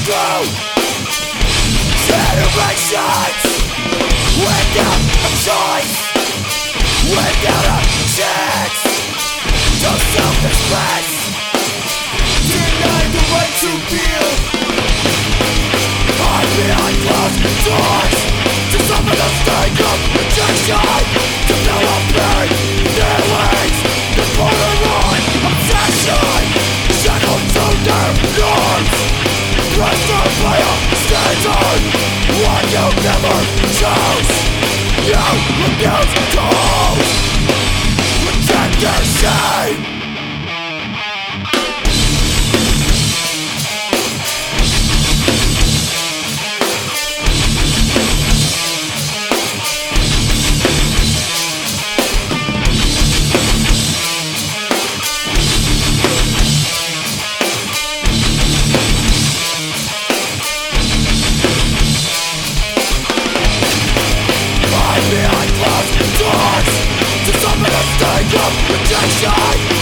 through generations without a choice, without a chance to self-express, denied the right to feel, hide behind closed doors to suffer the sting of rejection, to feel the pain, feelings that borderline obsession, shackled to their norms, pressured by a standard one you never chose. You refuse to protect your shame. Behind closed doors to suffer the sting of rejection.